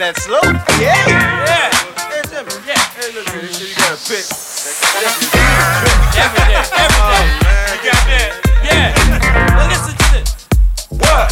that slow. Yeah. Yeah. Hey, Jimmy. Yeah. Hey, look at this. You got a pick. Every day. Oh, man. You got that? Yeah. Well, listen to this. What?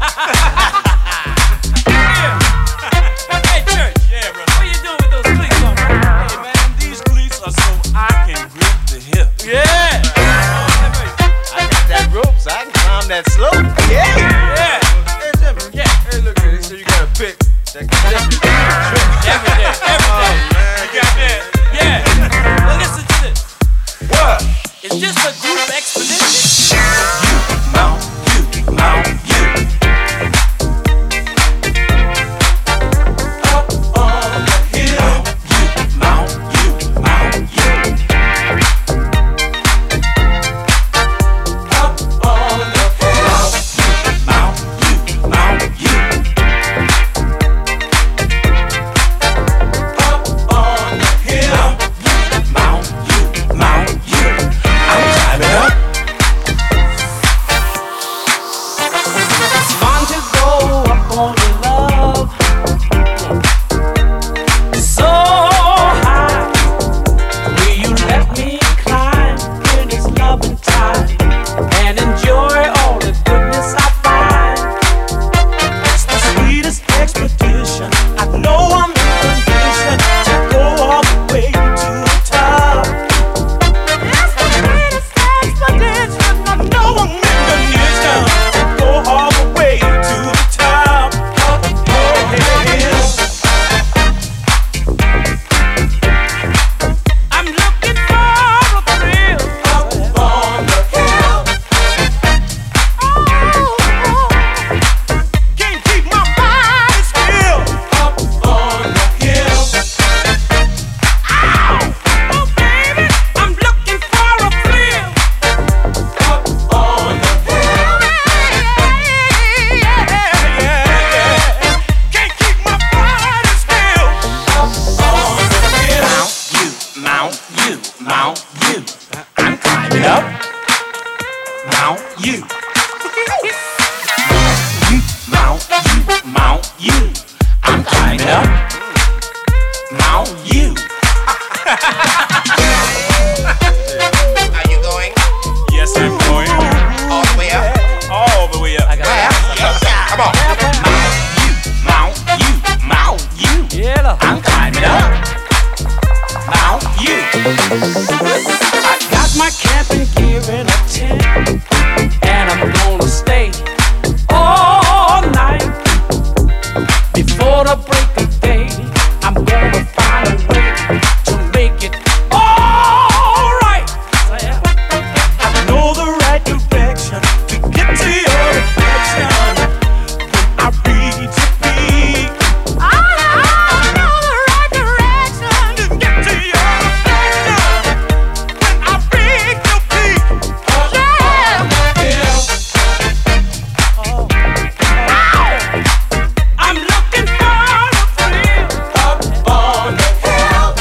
Yeah. Hey, church. Yeah, bro. What you doing with those cleats on, bro? Hey man, these cleats are so I can grip the hip. Yeah. I got that rope so I can climb that slope. Yeah. Yeah. Hey, Jimmy. Yeah. Hey, look at this. You got a pick. That Every day. Oh, man. You got that? Yeah. Well, listen to this. What? It's just a group expedition. Mount you. Up on the hill. Mount you. Up on the hill. Mount you. Up on the hill. Mount you. I'm climbing up. It's fun to go up on your love. So high. Will you let me climb in this loving time and enjoy all the goodness I find? It's the sweetest expedition. I know I'm in condition to go all the way to the top. It's the sweetest expedition. I know I'm in condition to go all the way to the top. Up on the hill. I'm looking for a thrill. Up on the hill. Can't keep my body still. Up on the hill. Oh, baby, I'm looking for a thrill. Up on the hill. Can't keep my body still. Up on the hill. Mount you. I'm climbing up. Mount you. Mount you. I'm climbing up. Mount you. Are you going Yes, I'm going all the way up? all the way up. Come on. Mount you. Yeah. I'm climbing up. Mount you. I got my camping gear in a tent, and I'm gonna stay all night. Before the break of day, I'm gonna find a way to make it alright. I know the right direction to get to your reflection when I reach your peak. I know the right direction to get to your reflection when I reach your peak. Yeah. I'm looking for a thrill. Up on the hill.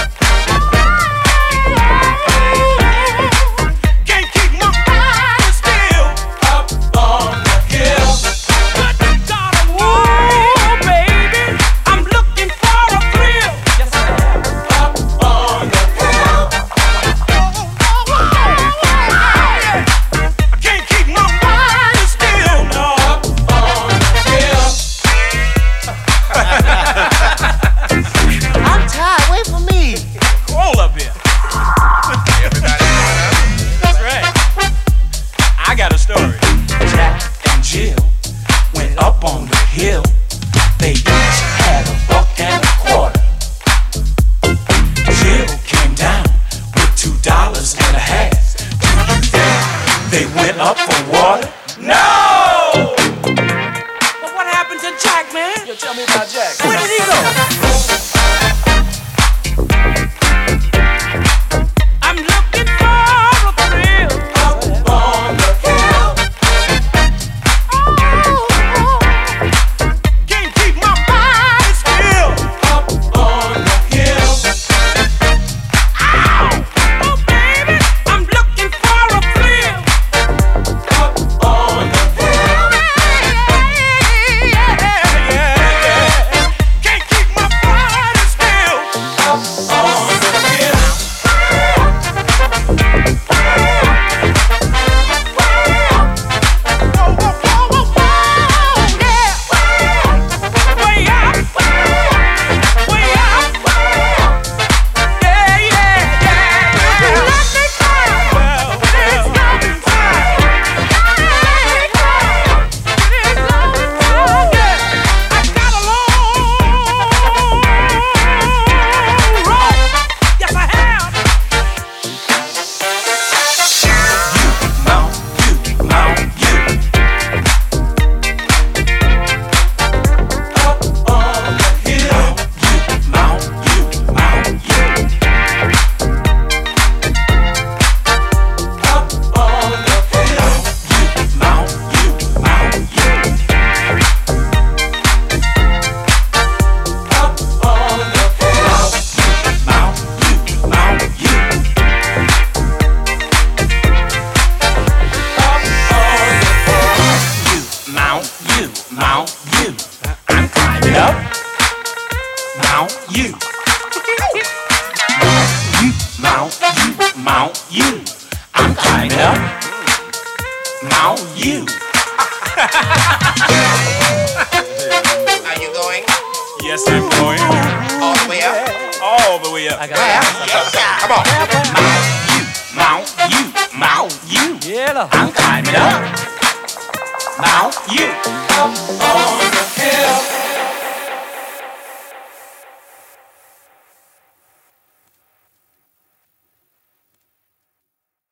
Can't keep my body still. Up on the hill. Good God, oh baby, I'm looking for a thrill. Yes, I am. Up on the hill. I can't keep my body still. No. Up on the hill. I'm tired. Wait for me. Roll up here. Everybody going up? That's right. I got a story. Jack and Jill went up on the hill. They each had $1.25. Jill came down with $2.50. Do you think they went up for water? No! But what happened to Jack, man? Yo, tell me about Jack. Where did he go? Can't keep my Mount you. I'm climbing up. Mount you. Are you going Yes, I'm going. all the way up? All the way up. I got Come on. Mount you. Mount you. Mount you. Yeah. I'm climbing up. Mount you.